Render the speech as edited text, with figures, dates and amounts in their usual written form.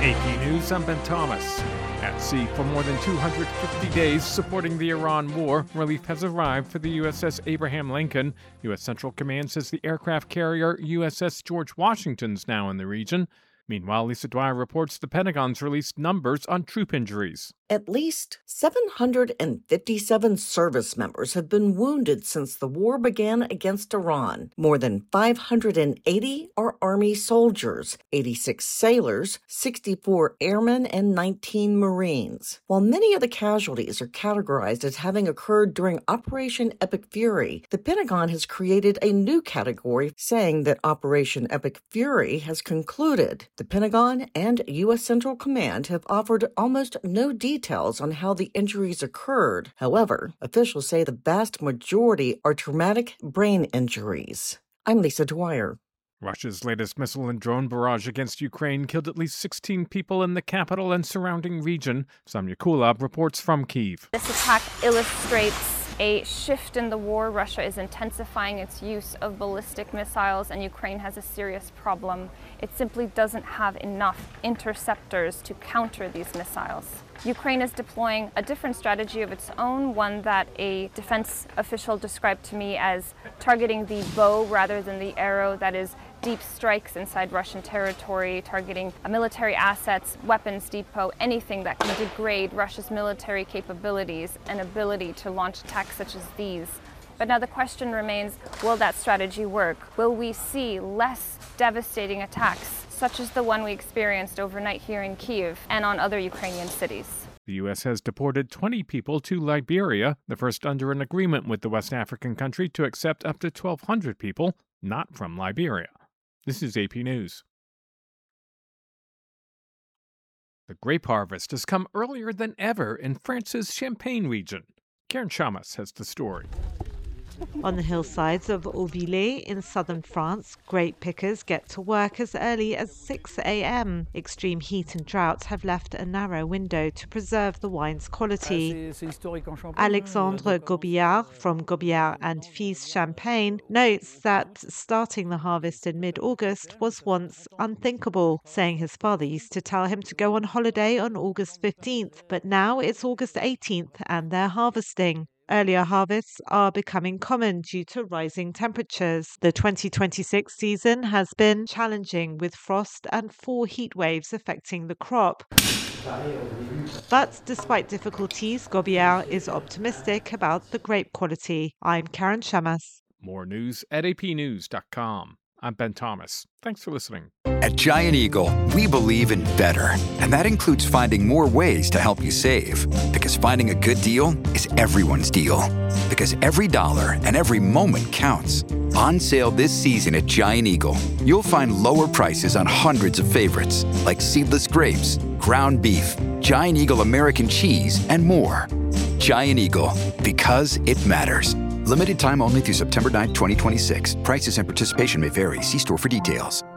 AP News, I'm Ben Thomas. At sea for more than 250 days supporting the Iran war, relief has arrived for the USS Abraham Lincoln. U.S. Central Command says the aircraft carrier USS George Washington's now in the region. Meanwhile, Lisa Dwyer reports the Pentagon's released numbers on troop injuries. At least 757 service members have been wounded since the war began against Iran. More than 580 are Army soldiers, 86 sailors, 64 airmen, and 19 Marines. While many of the casualties are categorized as having occurred during Operation Epic Fury, the Pentagon has created a new category saying that Operation Epic Fury has concluded. The Pentagon and U.S. Central Command have offered almost no details on how the injuries occurred. However, officials say the vast majority are traumatic brain injuries. I'm Lisa Dwyer. Russia's latest missile and drone barrage against Ukraine killed at least 16 people in the capital and surrounding region. Sonia Kulab reports from Kyiv. This attack illustrates a shift in the war. Russia is intensifying its use of ballistic missiles, and Ukraine has a serious problem. It simply doesn't have enough interceptors to counter these missiles. Ukraine is deploying a different strategy of its own, one that a defense official described to me as targeting the bow rather than the arrow, that is deep strikes inside Russian territory, targeting military assets, weapons depot, anything that can degrade Russia's military capabilities and ability to launch attacks such as these. But now the question remains, will that strategy work? Will we see less devastating attacks, such as the one we experienced overnight here in Kyiv and on other Ukrainian cities? The U.S. has deported 20 people to Liberia, the first under an agreement with the West African country to accept up to 1,200 people not from Liberia. This is AP News. The grape harvest has come earlier than ever in France's Champagne region. Karen Chamas has the story. On the hillsides of Auvillers in southern France, grape pickers get to work as early as 6 a.m. Extreme heat and drought have left a narrow window to preserve the wine's quality. Alexandre Gobillard from Gobillard and Fils Champagne notes that starting the harvest in mid-August was once unthinkable, saying his father used to tell him to go on holiday on August 15th, but now it's August 18th and they're harvesting. Earlier harvests are becoming common due to rising temperatures. The 2026 season has been challenging with frost and 4 heat waves affecting the crop. But despite difficulties, Gobillard is optimistic about the grape quality. I'm Karen Chamas. More news at apnews.com. I'm Ben Thomas. Thanks for listening. At Giant Eagle, we believe in better. And that includes finding more ways to help you save. Because finding a good deal is everyone's deal. Because every dollar and every moment counts. On sale this season at Giant Eagle, you'll find lower prices on hundreds of favorites, like seedless grapes, ground beef, Giant Eagle American cheese, and more. Giant Eagle, because it matters. Limited time only through September 9, 2026. Prices and participation may vary. See store for details.